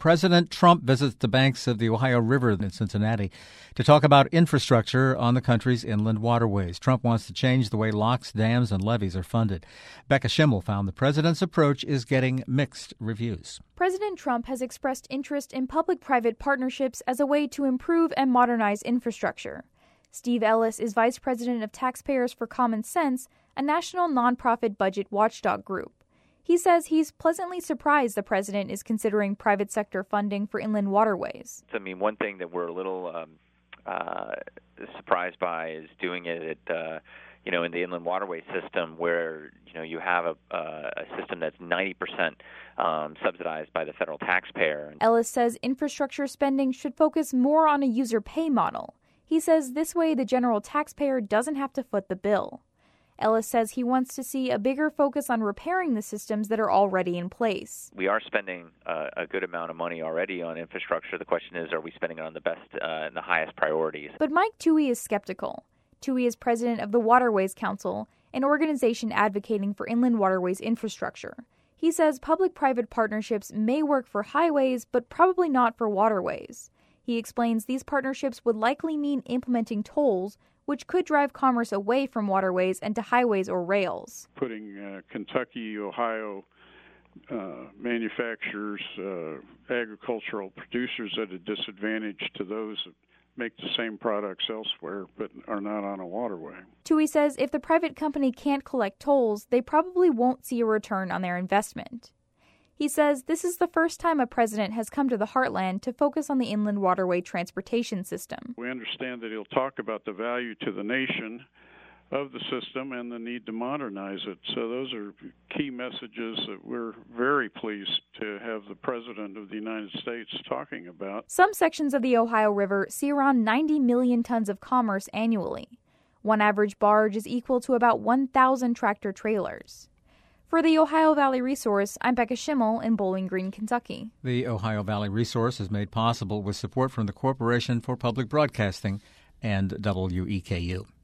President Trump visits the banks of the Ohio River in Cincinnati to talk about infrastructure on the country's inland waterways. Trump wants to change the way locks, dams, and levees are funded. Becca Schimmel found the president's approach is getting mixed reviews. President Trump has expressed interest in public-private partnerships as a way to improve and modernize infrastructure. Steve Ellis is vice president of Taxpayers for Common Sense, a national nonprofit budget watchdog group. He says he's pleasantly surprised the president is considering private sector funding for inland waterways. I mean, one thing that we're a little surprised by is doing it at, in the inland waterway system where, you have a system that's 90% subsidized by the federal taxpayer. Ellis says infrastructure spending should focus more on a user pay model. He says this way the general taxpayer doesn't have to foot the bill. Ellis says he wants to see a bigger focus on repairing the systems that are already in place. We are spending a good amount of money already on infrastructure. The question is, are we spending it on the best and the highest priorities? But Mike Toohey is skeptical. Toohey is president of the Waterways Council, an organization advocating for inland waterways infrastructure. He says public-private partnerships may work for highways, but probably not for waterways. He explains these partnerships would likely mean implementing tolls, which could drive commerce away from waterways and to highways or rails. Putting Kentucky, Ohio manufacturers, agricultural producers at a disadvantage to those that make the same products elsewhere but are not on a waterway. Toohey says if the private company can't collect tolls, they probably won't see a return on their investment. He says this is the first time a president has come to the heartland to focus on the inland waterway transportation system. We understand that he'll talk about the value to the nation of the system and the need to modernize it. So those are key messages that we're very pleased to have the President of the United States talking about. Some sections of the Ohio River see around 90 million tons of commerce annually. One average barge is equal to about 1,000 tractor trailers. For the Ohio Valley Resource, I'm Becca Schimmel in Bowling Green, Kentucky. The Ohio Valley Resource is made possible with support from the Corporation for Public Broadcasting and WEKU.